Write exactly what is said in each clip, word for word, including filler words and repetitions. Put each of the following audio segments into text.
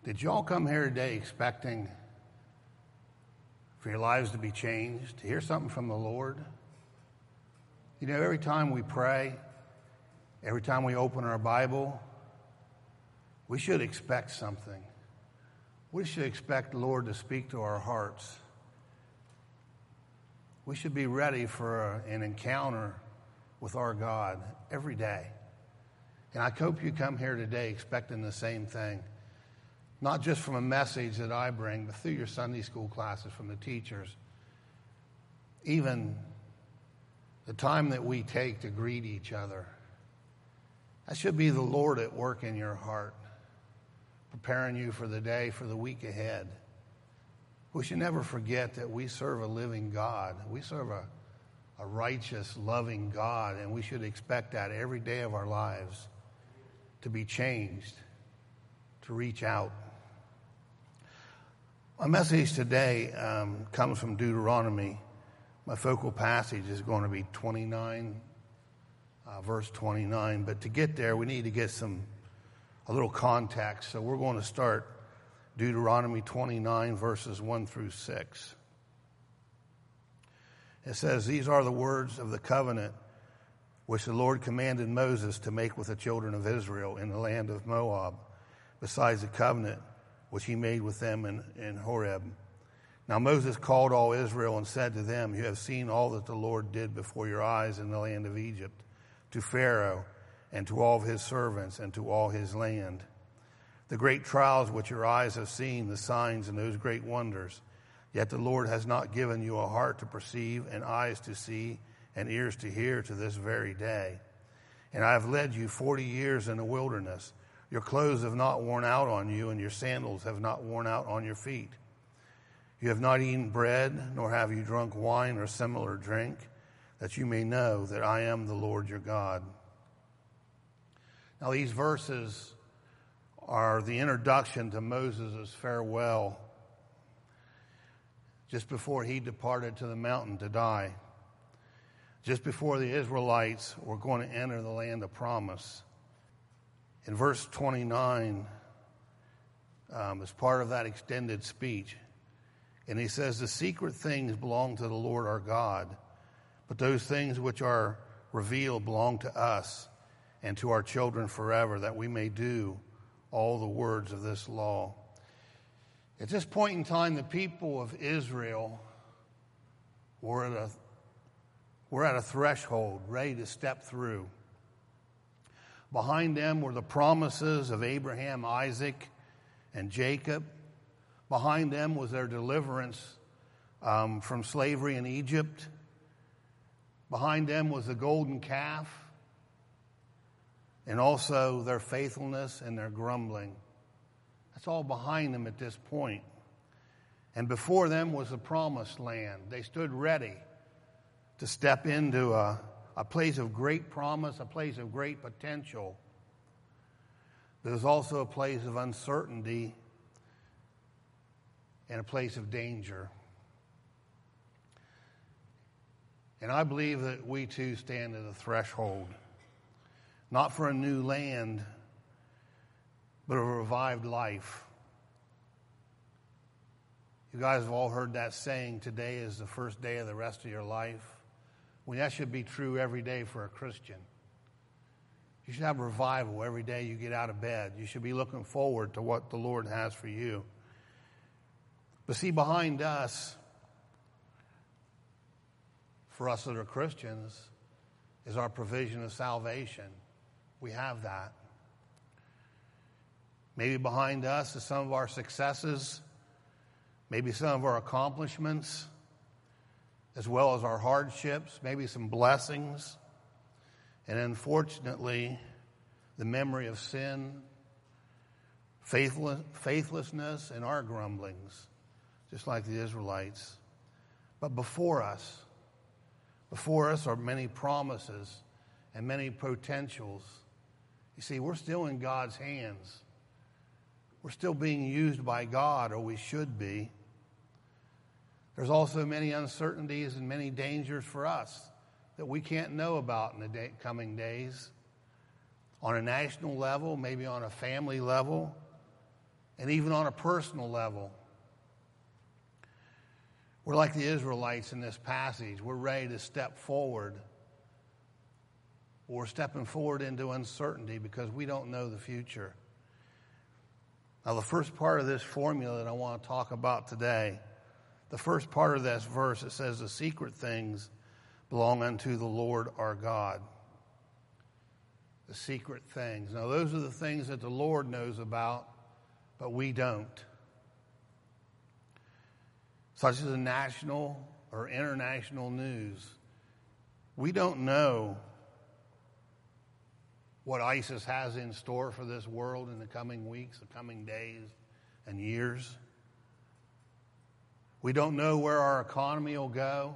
Did y'all come here today expecting for your lives to be changed, to hear something from the Lord? You know, every time we pray, every time we open our Bible, we should expect something. We should expect the Lord to speak to our hearts. We should be ready for an encounter with our God every day. And I hope you come here today expecting the same thing. Not just from a message that I bring, but through your Sunday school classes, from the teachers. Even the time that we take to greet each other. That should be the Lord at work in your heart, preparing you for the day, for the week ahead. We should never forget that we serve a living God. We serve a, a righteous, loving God, and we should expect that every day of our lives to be changed, to reach out. My message today um, comes from Deuteronomy. My focal passage is going to be twenty-nine, uh, verse twenty-nine. But to get there, we need to get some a little context. So we're going to start Deuteronomy twenty-nine, verses one through six. It says, "These are the words of the covenant which the Lord commanded Moses to make with the children of Israel in the land of Moab, besides the covenant which he made with them in, in Horeb. Now Moses called all Israel and said to them, 'You have seen all that the Lord did before your eyes in the land of Egypt, to Pharaoh and to all of his servants and to all his land. The great trials which your eyes have seen, the signs and those great wonders. Yet the Lord has not given you a heart to perceive and eyes to see and ears to hear to this very day. And I have led you forty years in the wilderness. Your clothes have not worn out on you, and your sandals have not worn out on your feet. You have not eaten bread, nor have you drunk wine or similar drink, that you may know that I am the Lord your God.'" Now these verses are the introduction to Moses' farewell just before he departed to the mountain to die, just before the Israelites were going to enter the land of promise. In verse twenty-nine, um, as part of that extended speech, and he says, "The secret things belong to the Lord our God, but those things which are revealed belong to us and to our children forever, that we may do all the words of this law." At this point in time, the people of Israel were at a, were at a threshold, ready to step through. Behind them were the promises of Abraham, Isaac, and Jacob. Behind them was their deliverance um, from slavery in Egypt. Behind them was the golden calf, and also their faithfulness and their grumbling. That's all behind them at this point. And before them was the promised land. They stood ready to step into a, a place of great promise, a place of great potential. There's also a place of uncertainty and a place of danger. And I believe that we too stand at a threshold, not for a new land, but a revived life. You guys have all heard that saying, today is the first day of the rest of your life. Well, that should be true every day for a Christian. You should have revival every day you get out of bed. You should be looking forward to what the Lord has for you. But see, behind us, for us that are Christians, is our provision of salvation. We have that. Maybe behind us is some of our successes, maybe some of our accomplishments, as well as our hardships, maybe some blessings, and unfortunately, the memory of sin, faithless, faithlessness, and our grumblings, just like the Israelites. But before us, before us are many promises and many potentials. You see, we're still in God's hands. We're still being used by God, or we should be. There's also many uncertainties and many dangers for us that we can't know about in the day, coming days. On a national level, maybe on a family level, And even on a personal level, we're like the Israelites in this passage. We're ready to step forward. We're stepping forward into uncertainty because we don't know the future. Now, the first part of this formula that I want to talk about today, the first part of this verse, it says, the secret things belong unto the Lord our God. The secret things. Now, those are the things that the Lord knows about, but we don't. Such as the national or international news. We don't know what ISIS has in store for this world in the coming weeks, the coming days and years. We don't know where our economy will go.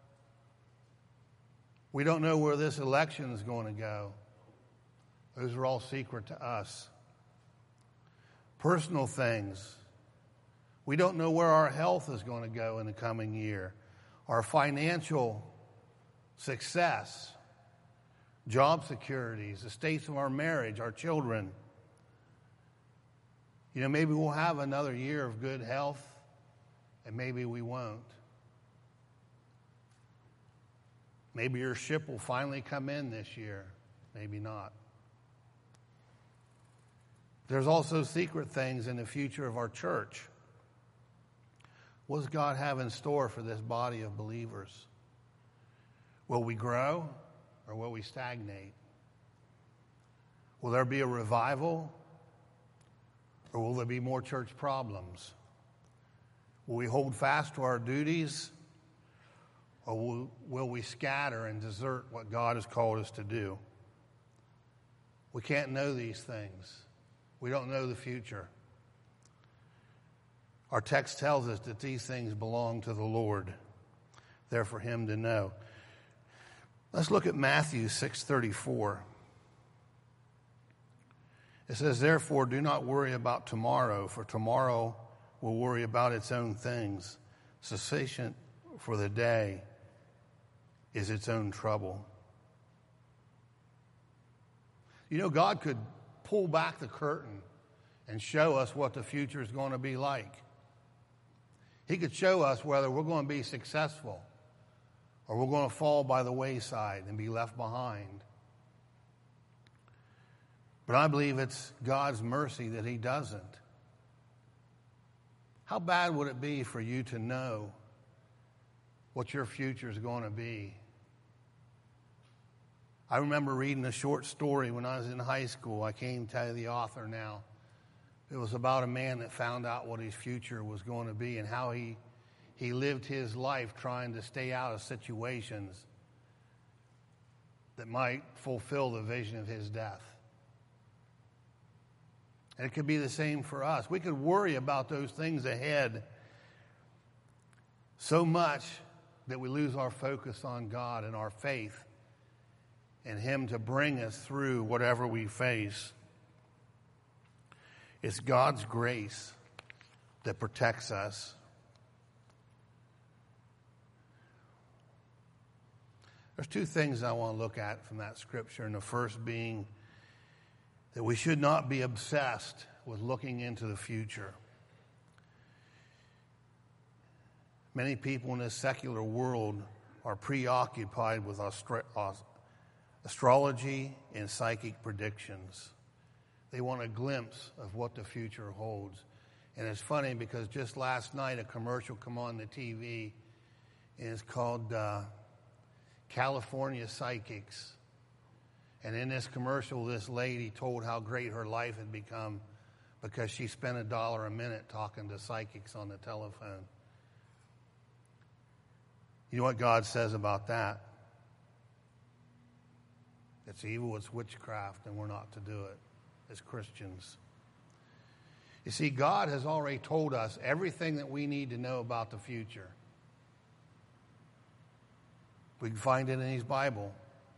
We don't know where this election is going to go. Those are all secret to us. Personal things. We don't know where our health is going to go in the coming year. Our financial success, job securities, the states of our marriage, our children. You know, maybe we'll have another year of good health, and maybe we won't. Maybe your ship will finally come in this year. Maybe not. There's also secret things in the future of our church. What does God have in store for this body of believers? Will we grow or will we stagnate? Will there be a revival or will there be more church problems? Will we hold fast to our duties or will, will we scatter and desert what God has called us to do? We can't know these things. We don't know the future. Our text tells us that these things belong to the Lord. They're for him to know. Let's look at Matthew six thirty-four. It says, therefore, do not worry about tomorrow, for tomorrow will worry about its own things. Sufficient for the day is its own trouble. You know, God could pull back the curtain and show us what the future is going to be like. He could show us whether we're going to be successful or we're going to fall by the wayside and be left behind. But I believe it's God's mercy that he doesn't. How bad would it be for you to know what your future is going to be? I remember reading a short story when I was in high school. I can't tell you the author now. It was about a man that found out what his future was going to be and how he, he lived his life trying to stay out of situations that might fulfill the vision of his death. And it could be the same for us. We could worry about those things ahead so much that we lose our focus on God and our faith and him to bring us through whatever we face. It's God's grace that protects us. There's two things I want to look at from that scripture, and the first being that we should not be obsessed with looking into the future. Many people in this secular world are preoccupied with astra- astrology and psychic predictions. They want a glimpse of what the future holds. And it's funny because just last night a commercial came on the T V, and it's called uh, California Psychics. And in this commercial, this lady told how great her life had become because she spent a dollar a minute talking to psychics on the telephone. You know what God says about that? It's evil, it's witchcraft, and we're not to do it as Christians. You see, God has already told us everything that we need to know about the future. We can find it in his Bible.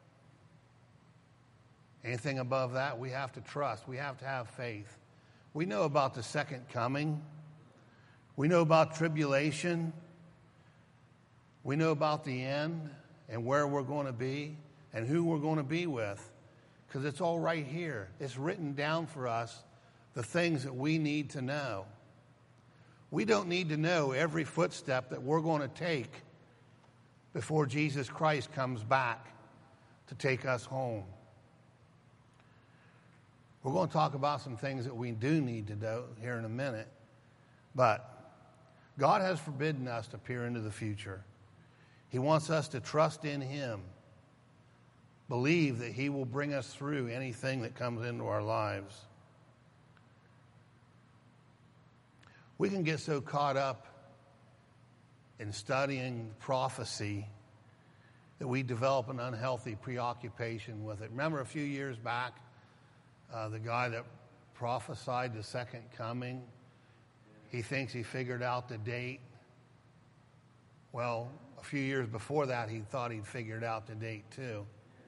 Anything above that, we have to trust. We have to have faith. We know about the second coming. We know about tribulation. We know about the end and where we're going to be and who we're going to be with, because it's all right here. It's written down for us the things that we need to know. We don't need to know every footstep that we're going to take before Jesus Christ comes back to take us home. We're going to talk about some things that we do need to know here in a minute. But God has forbidden us to peer into the future. He wants us to trust in Him. Believe that He will bring us through anything that comes into our lives. We can get so caught up in studying prophecy that we develop an unhealthy preoccupation with it. Remember a few years back, uh, the guy that prophesied the second coming, he thinks he figured out the date. Well, a few years before that, he thought he'd figured out the date too.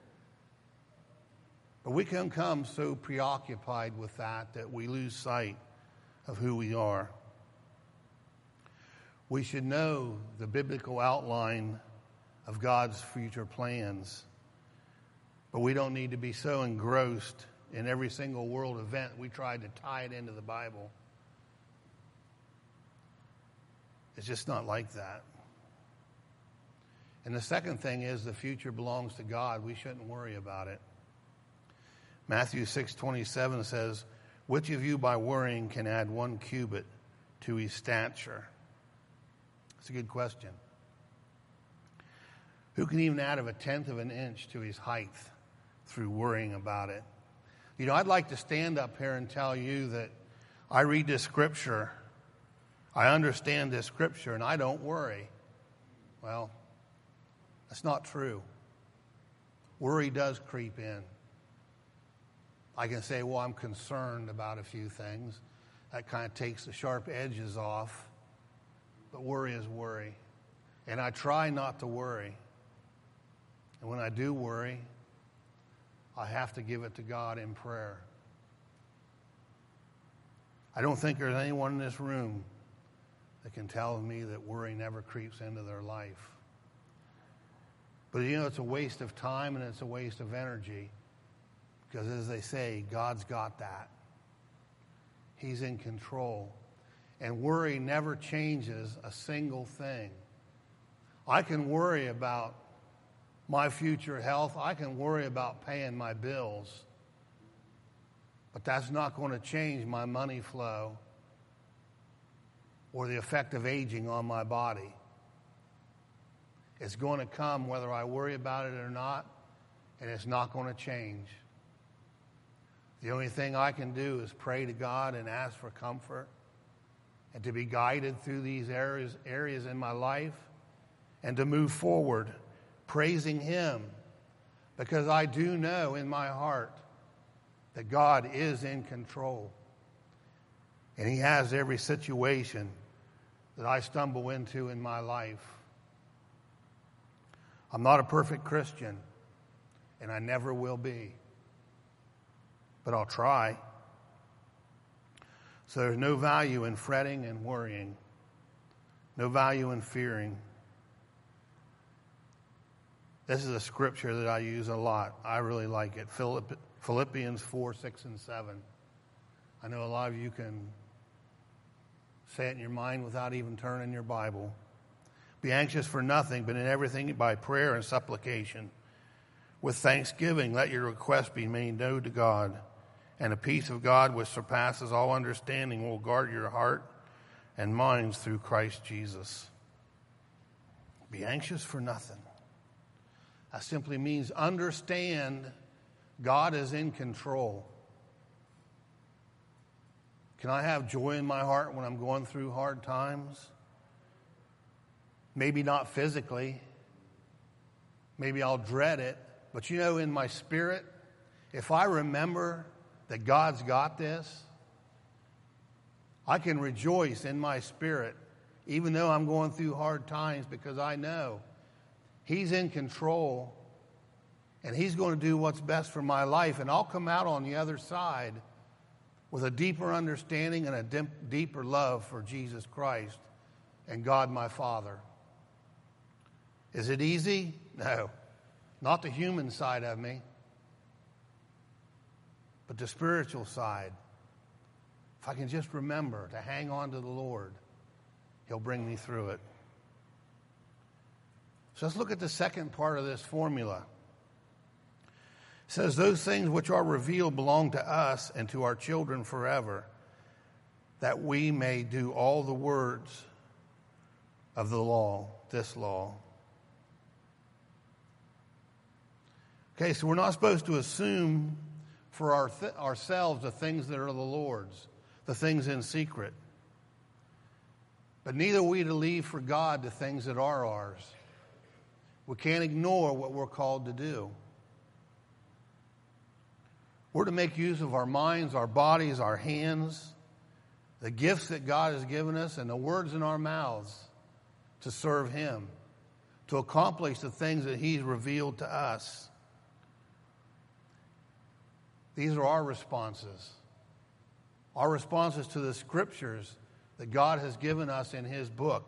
But we can become so preoccupied with that that we lose sight of who we are. We should know the biblical outline of God's future plans, but we don't need to be so engrossed in every single world event we try to tie it into the Bible. It's just not like that. And the second thing is the future belongs to God. We shouldn't worry about it. Matthew six twenty-seven says, "Which of you by worrying can add one cubit to his stature?" That's a good question. Who can even add of a tenth of an inch to his height through worrying about it? You know, I'd like to stand up here and tell you that I read this scripture, I understand this scripture, and I don't worry. Well, that's not true. Worry does creep in. I can say, well, I'm concerned about a few things. That kind of takes the sharp edges off. But worry is worry. And I try not to worry. And when I do worry, I have to give it to God in prayer. I don't think there's anyone in this room that can tell me that worry never creeps into their life. But you know, it's a waste of time and it's a waste of energy. Because as they say, God's got that. He's in control. And worry never changes a single thing. I can worry about my future health. I can worry about paying my bills. But that's not going to change my money flow or the effect of aging on my body. It's going to come whether I worry about it or not, and it's not going to change. The only thing I can do is pray to God and ask for comfort and to be guided through these areas, areas in my life and to move forward, praising Him, because I do know in my heart that God is in control and He has every situation that I stumble into in my life. I'm not a perfect Christian, and I never will be. But I'll try. So there's no value in fretting and worrying. No value in fearing. This is a scripture that I use a lot. I really like it. Philippians four, six, and seven. I know a lot of you can say it in your mind without even turning your Bible. Be anxious for nothing, but in everything by prayer and supplication. With thanksgiving, let your requests be made known to God. And the peace of God, which surpasses all understanding, will guard your heart and minds through Christ Jesus. Be anxious for nothing. That simply means understand God is in control. Can I have joy in my heart when I'm going through hard times? Maybe not physically. Maybe I'll dread it. But you know, in my spirit, if I remember that God's got this, I can rejoice in my spirit, even though I'm going through hard times, because I know He's in control and He's going to do what's best for my life. And I'll come out on the other side with a deeper understanding and a dim- deeper love for Jesus Christ and God my Father. Is it easy? No. Not the human side of me, but the spiritual side. If I can just remember to hang on to the Lord, He'll bring me through it. So let's look at the second part of this formula. It says, those things which are revealed belong to us and to our children forever, that we may do all the words of the law, this law. Okay, so we're not supposed to assume for our th- ourselves the things that are the Lord's, the things in secret. But neither are we to leave for God the things that are ours. We can't ignore what we're called to do. We're to make use of our minds, our bodies, our hands, the gifts that God has given us, and the words in our mouths to serve Him, to accomplish the things that He's revealed to us. These are our responses. Our responses to the scriptures that God has given us in His book.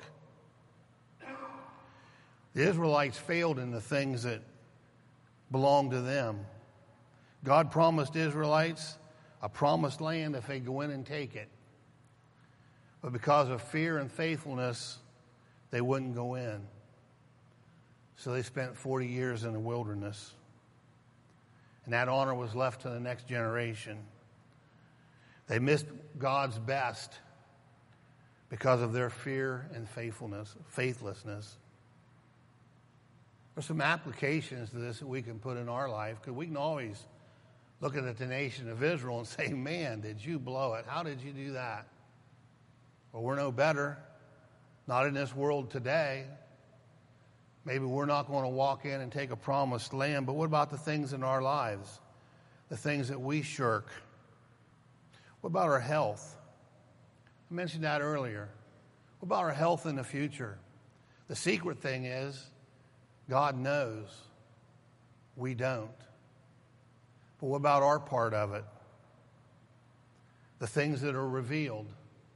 The Israelites failed in the things that belonged to them. God promised Israelites a promised land if they go in and take it. But because of fear and faithfulness, they wouldn't go in. So they spent forty years in the wilderness. And that honor was left to the next generation. They missed God's best because of their fear and faithfulness, faithlessness. There's some applications to this that we can put in our life, because we can always look at the nation of Israel and say, man, did you blow it? How did you do that? Well, we're no better. Not in this world today. Maybe we're not going to walk in and take a promised land, but what about the things in our lives? The things that we shirk? What about our health? I mentioned that earlier. What about our health in the future? The secret thing is, God knows. We don't. But what about our part of it? The things that are revealed.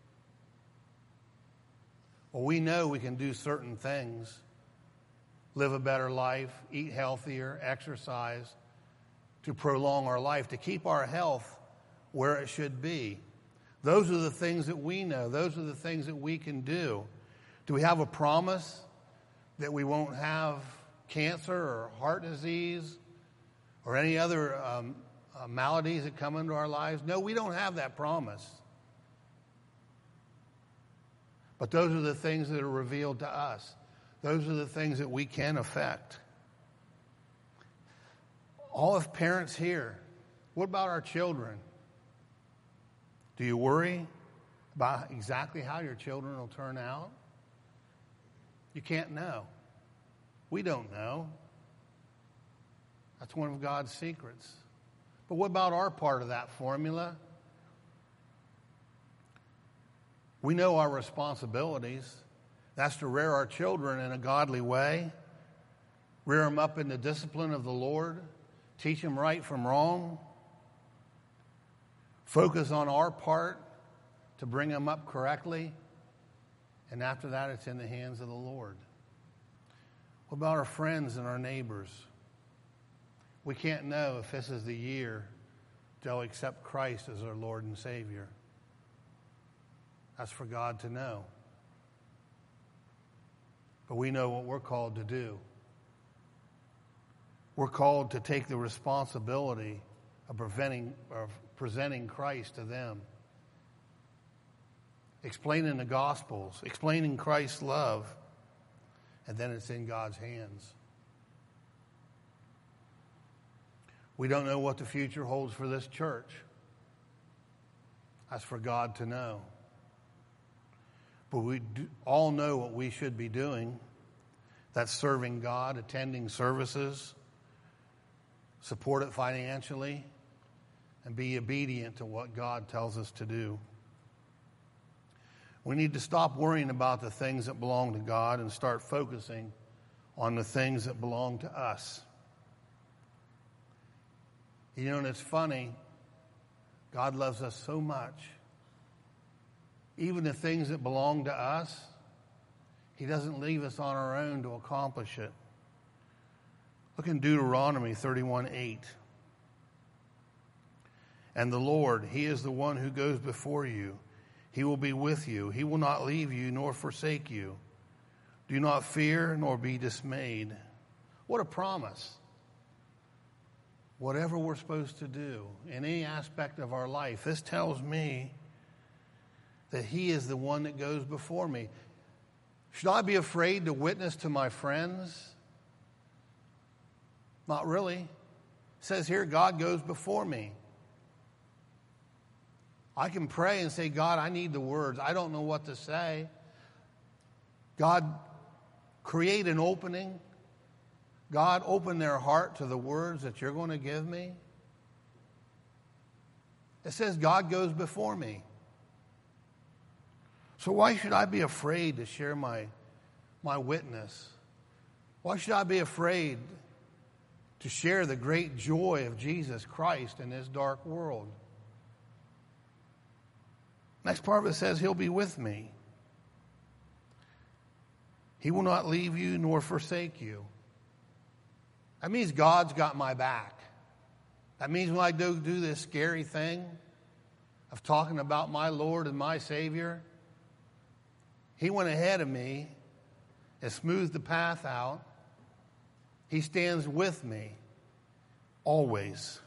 Well, we know we can do certain things. Live a better life, eat healthier, exercise, to prolong our life, to keep our health where it should be. Those are the things that we know. Those are the things that we can do. Do we have a promise that we won't have cancer or heart disease or any other um, uh, maladies that come into our lives? No, we don't have that promise. But those are the things that are revealed to us. Those are the things that we can affect. All of parents here, what about our children? Do you worry about exactly how your children will turn out? You can't know. We don't know. That's one of God's secrets. But what about our part of that formula? We know our responsibilities. That's to rear our children in a godly way, rear them up in the discipline of the Lord, teach them right from wrong, focus on our part to bring them up correctly, and after that it's in the hands of the Lord. What about our friends and our neighbors? We can't know if this is the year they'll accept Christ as their Lord and Savior. That's for God to know. But we know what we're called to do. We're called to take the responsibility of preventing, of presenting Christ to them. Explaining the Gospels, explaining Christ's love, and then it's in God's hands. We don't know what the future holds for this church. That's for God to know. But we do all know what we should be doing. That's serving God, attending services, support it financially, and be obedient to what God tells us to do. We need to stop worrying about the things that belong to God and start focusing on the things that belong to us. You know, and it's funny, God loves us so much. Even the things that belong to us, He doesn't leave us on our own to accomplish it. Look in Deuteronomy thirty-one eight. And the Lord, he is the one who goes before you. He will be with you. He will not leave you nor forsake you. Do not fear nor be dismayed. What a promise. Whatever we're supposed to do in any aspect of our life, this tells me that he is the one that goes before me. Should I be afraid to witness to my friends? Not really. It says here, God goes before me. I can pray and say, God, I need the words. I don't know what to say. God, create an opening. God, open their heart to the words that you're going to give me. It says God goes before me. So why should I be afraid to share my, my witness? Why should I be afraid to share the great joy of Jesus Christ in this dark world? Next part of it says he'll be with me. He will not leave you nor forsake you. That means God's got my back. That means when I do, do this scary thing of talking about my Lord and my Savior, he went ahead of me and smoothed the path out. He stands with me always.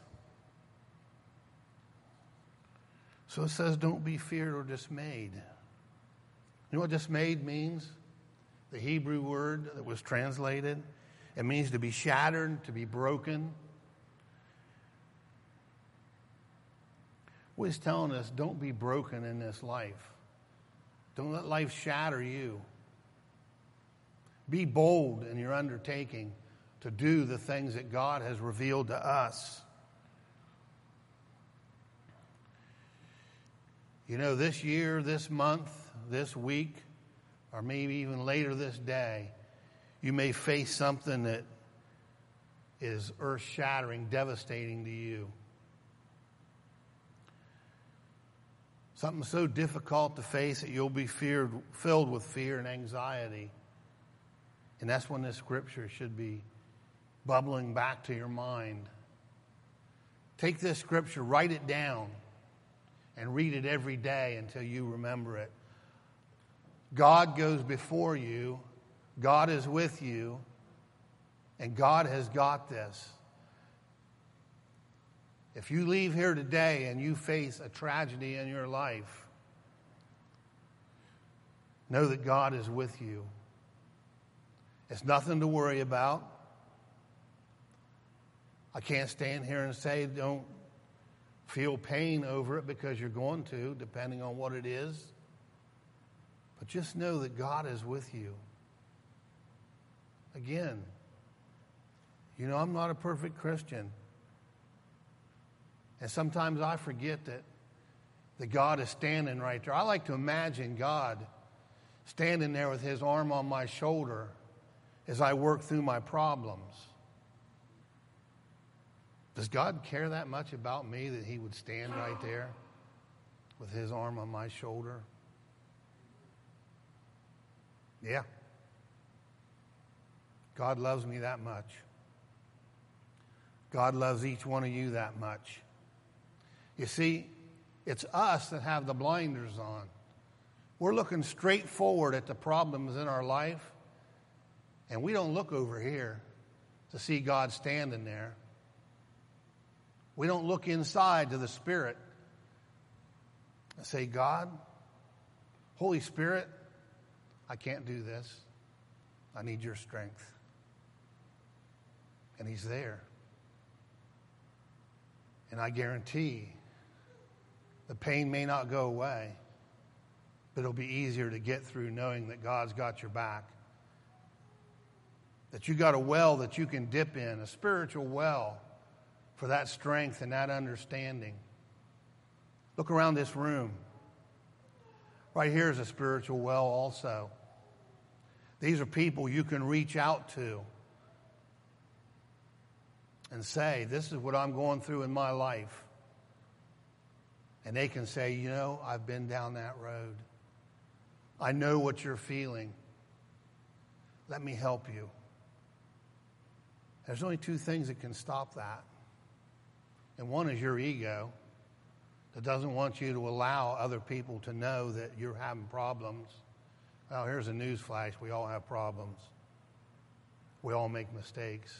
So it says, don't be feared or dismayed. You know what dismayed means? The Hebrew word that was translated. It means to be shattered, to be broken. What he's telling us, don't be broken in this life. Don't let life shatter you. Be bold in your undertaking to do the things that God has revealed to us. You know, this year, this month, this week, or maybe even later this day, you may face something that is earth-shattering, devastating to you. Something so difficult to face that you'll be feared, filled with fear and anxiety. And that's when this scripture should be bubbling back to your mind. Take this scripture, write it down, and read it every day until you remember it. God goes before you. God is with you. And God has got this. If you leave here today and you face a tragedy in your life, know that God is with you. It's nothing to worry about. I can't stand here and say don't feel pain over it, because you're going to, depending on what it is. But just know that God is with you. Again, you know, I'm not a perfect Christian. And sometimes I forget that, that God is standing right there. I like to imagine God standing there with his arm on my shoulder as I work through my problems. Does God care that much about me that he would stand right there with his arm on my shoulder? Yeah. God loves me that much. God loves each one of you that much. You see, it's us that have the blinders on. We're looking straight forward at the problems in our life, and we don't look over here to see God standing there. We don't look inside to the Spirit and say, God, Holy Spirit, I can't do this. I need your strength. And he's there. And I guarantee the pain may not go away, but it'll be easier to get through knowing that God's got your back. That you got a well that you can dip in, a spiritual well for that strength and that understanding. Look around this room. Right here is a spiritual well also. These are people you can reach out to and say, this is what I'm going through in my life. And they can say, you know, I've been down that road. I know what you're feeling. Let me help you. There's only two things that can stop that. And one is your ego. that doesn't want you to allow other people to know that you're having problems. Well, here's a news flash. We all have problems. We all make mistakes.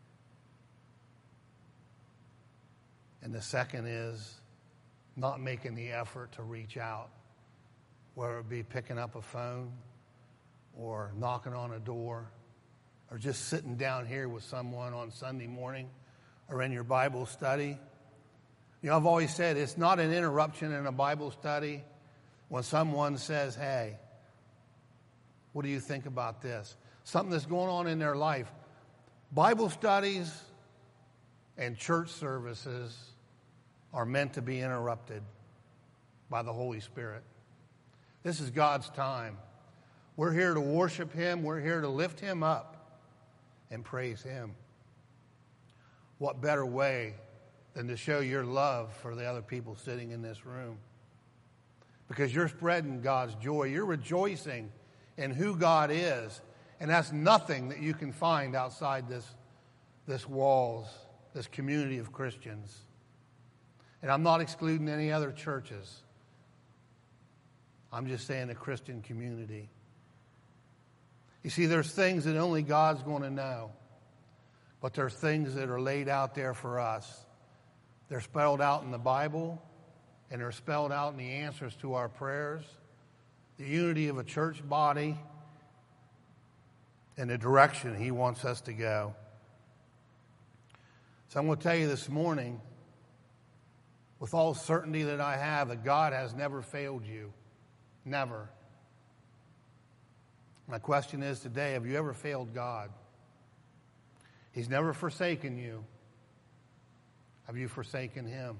And the second is not making the effort to reach out, whether it be picking up a phone or knocking on a door or just sitting down here with someone on Sunday morning or in your Bible study. You know, I've always said it's not an interruption in a Bible study when someone says, hey, what do you think about this? Something that's going on in their life. Bible studies and church services are meant to be interrupted by the Holy Spirit. This is God's time. We're here to worship Him. We're here to lift Him up and praise Him. What better way than to show your love for the other people sitting in this room? Because you're spreading God's joy. You're rejoicing in who God is. And that's nothing that you can find outside this, this walls, this community of Christians. And I'm not excluding any other churches. I'm just saying a Christian community. You see, there's things that only God's going to know. But there's things that are laid out there for us. They're spelled out in the Bible, and they're spelled out in the answers to our prayers, the unity of a church body, and the direction He wants us to go. So I'm going to tell you this morning, with all certainty that I have, that God has never failed you. Never. My question is today, have you ever failed God? He's never forsaken you. Have you forsaken Him?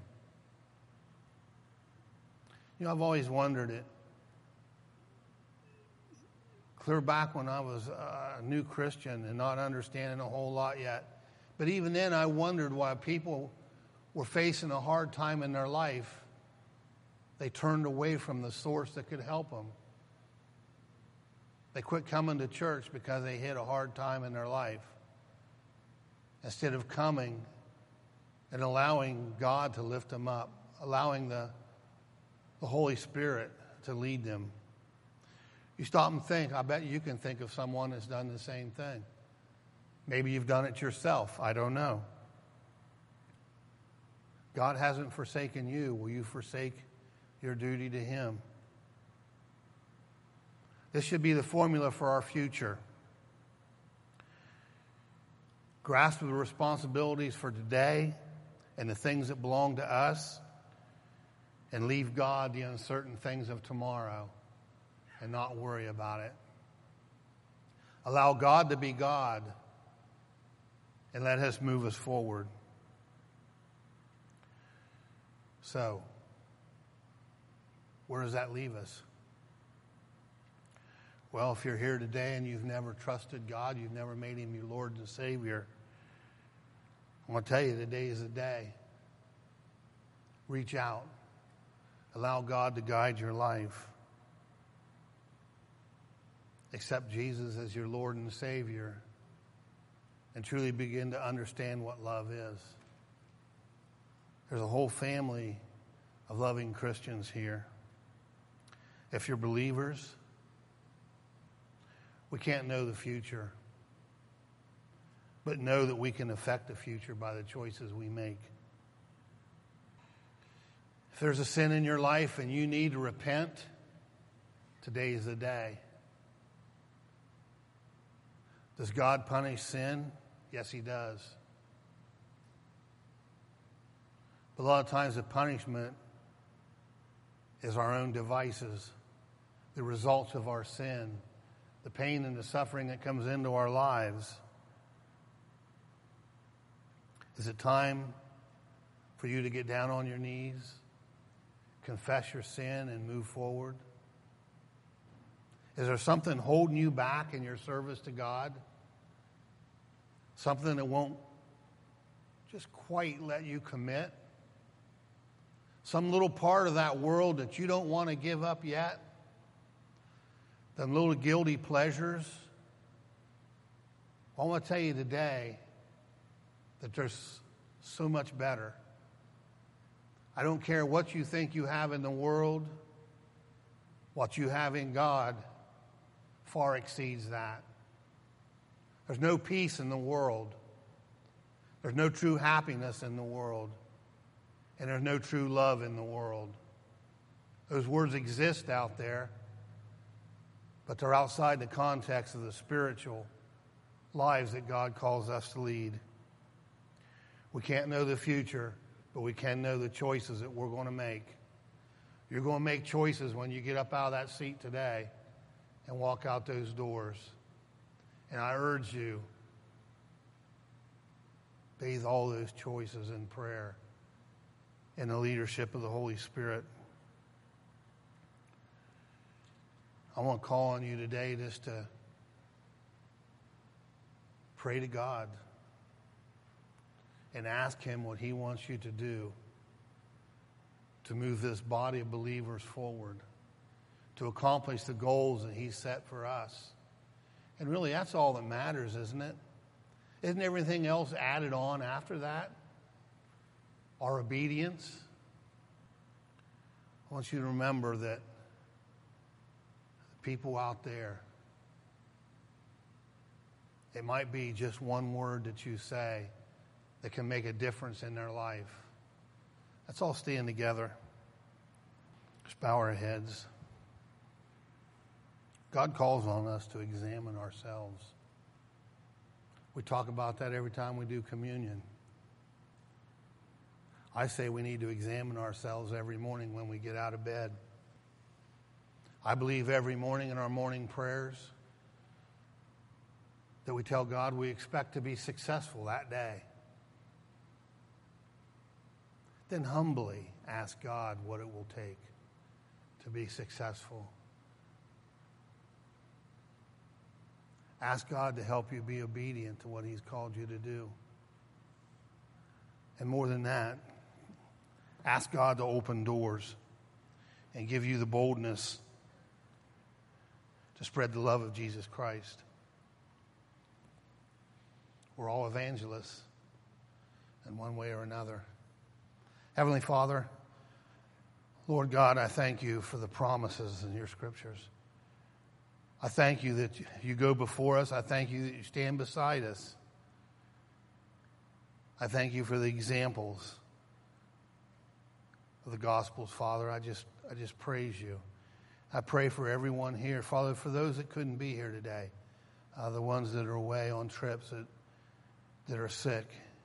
You know, I've always wondered it. Clear back when I was a new Christian and not understanding a whole lot yet. But even then, I wondered why people were facing a hard time in their life. They turned away from the source that could help them. They quit coming to church because they hit a hard time in their life, instead of coming and allowing God to lift them up, allowing the, the Holy Spirit to lead them. You stop and think, I bet you can think of someone that's done the same thing. Maybe you've done it yourself. I don't know. God hasn't forsaken you. Will you forsake your duty to Him? This should be the formula for our future. Grasp the responsibilities for today and the things that belong to us, and leave God the uncertain things of tomorrow and not worry about it. Allow God to be God and let us move us forward. So, where does that leave us? Well, if you're here today and you've never trusted God, you've never made Him your Lord and Savior, I want to tell you, today is the day. Reach out. Allow God to guide your life. Accept Jesus as your Lord and Savior, and truly begin to understand what love is. There's a whole family of loving Christians here. If you're believers, we can't know the future, but know that we can affect the future by the choices we make. If there's a sin in your life and you need to repent, today is the day. Does God punish sin? Yes, He does. But a lot of times the punishment is our own devices, the results of our sin, the pain and the suffering that comes into our lives. Is it time for you to get down on your knees, confess your sin, and move forward? Is there something holding you back in your service to God? Something that won't just quite let you commit? Some little part of that world that you don't want to give up yet? Them little guilty pleasures? I want to tell you today that there's so much better. I don't care what you think you have in the world. What you have in God far exceeds that. There's no peace in the world. There's no true happiness in the world. And there's no true love in the world. Those words exist out there, but they're outside the context of the spiritual lives that God calls us to lead. We can't know the future, but we can know the choices that we're going to make. You're going to make choices when you get up out of that seat today and walk out those doors. And I urge you, bathe all those choices in prayer in the leadership of the Holy Spirit. I want to call on you today just to pray to God and ask Him what He wants you to do to move this body of believers forward, to accomplish the goals that He set for us. And really, that's all that matters, isn't it? Isn't everything else added on after that? Our obedience? I want you to remember that the people out there, it might be just one word that you say that can make a difference in their life. Let's all stand together. Just bow our heads. God calls on us to examine ourselves. We talk about that every time we do communion. I say we need to examine ourselves every morning when we get out of bed. I believe every morning in our morning prayers that we tell God we expect to be successful that day. Then humbly ask God what it will take to be successful. Ask God to help you be obedient to what He's called you to do. And more than that, ask God to open doors and give you the boldness to spread the love of Jesus Christ. We're all evangelists in one way or another. Heavenly Father, Lord God, I thank you for the promises in your scriptures. I thank you that you go before us. I thank you that you stand beside us. I thank you for the examples of the Gospels, Father. I just, I just praise you. I pray for everyone here. Father, for those that couldn't be here today, uh, the ones that are away on trips, that, that are sick,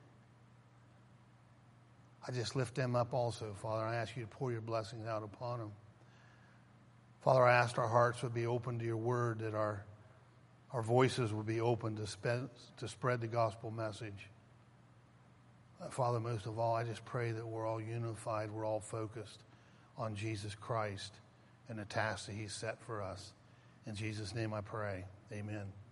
I just lift them up also, Father. I ask you to pour your blessings out upon them. Father, I ask our hearts would be open to your word, that our, our voices would be open to, spe- to spread the gospel message. Uh, Father, most of all, I just pray that we're all unified, we're all focused on Jesus Christ and the task that He's set for us. In Jesus' name I pray. Amen.